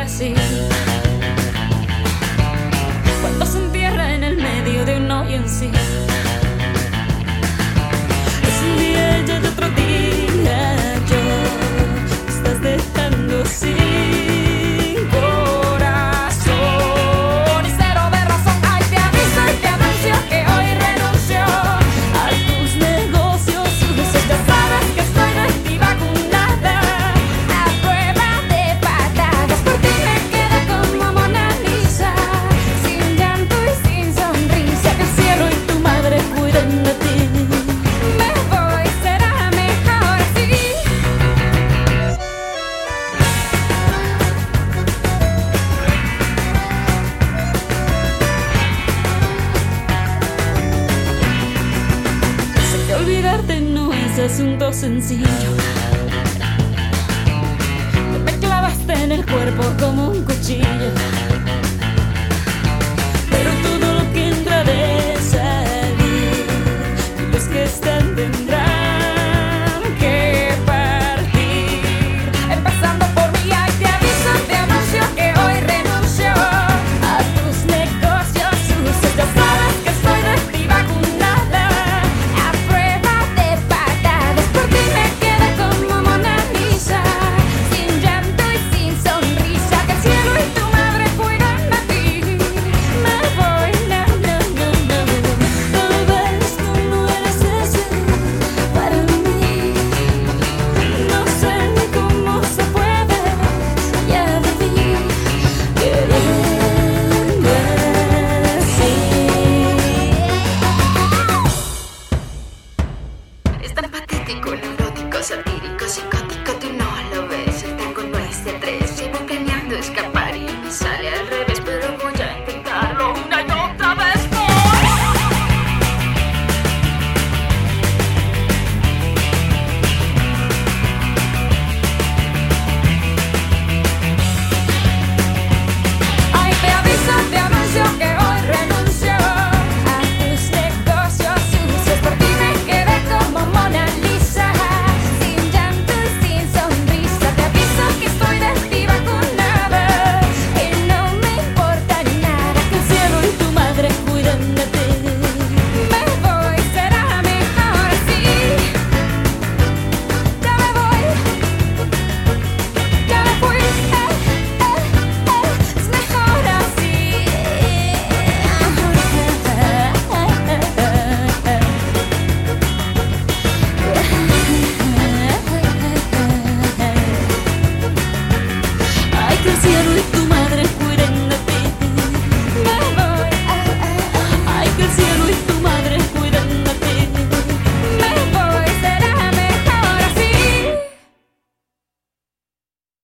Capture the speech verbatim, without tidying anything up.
así. Cuando se entierra en el medio de un hoyo en sí. Es un día y otro día yo me estás dejando sin corazón y cero de razón. Ay, te aviso y te anuncio que hoy renuncio a tus negocios sucios. Ya sabes que estoy ready vacunada a prueba de patadas. Por ti me quedo como Mona Lisa, sin llanto y sin sonrisa. Que el cielo y tu madre cuiden de ti. Me voy, será mejor así. Sé que olvidarte no es asunto sencillo.